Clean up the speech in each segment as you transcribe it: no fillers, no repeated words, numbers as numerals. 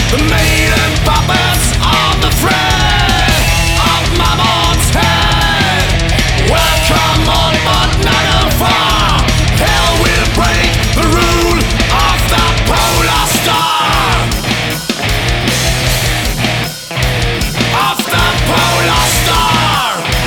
The maiden puppets on the thread of Mammon's head. Welcome on, but not far. Hell will break the rule of the polar star. Of the polar star.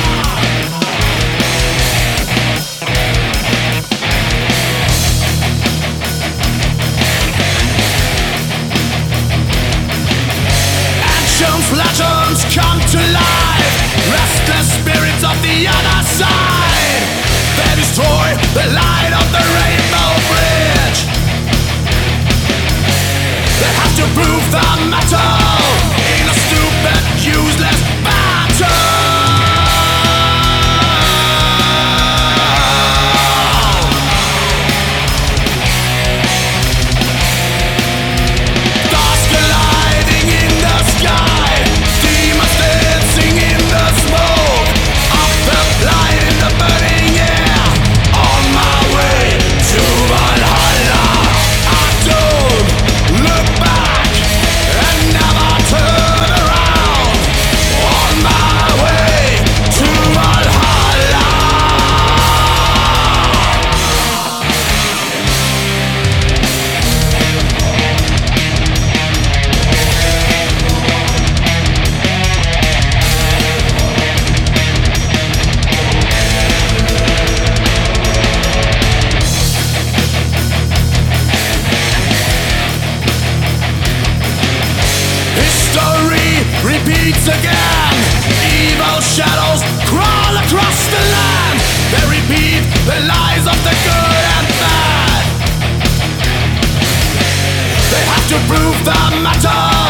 Legends come to life, restless spirits of the other side. They destroy the light of the Rainbow Bridge. They have to prove the metal in a stupid, useless battle. Stars colliding in the sky. Demons dancing in the smoke of the light in the burning air. On my way to Valhalla, I don't look back and never turn around. On my way to Valhalla. History repeats again. Evil shadows crawl across the land. They repeat the lies of the good and bad. They have to prove the matter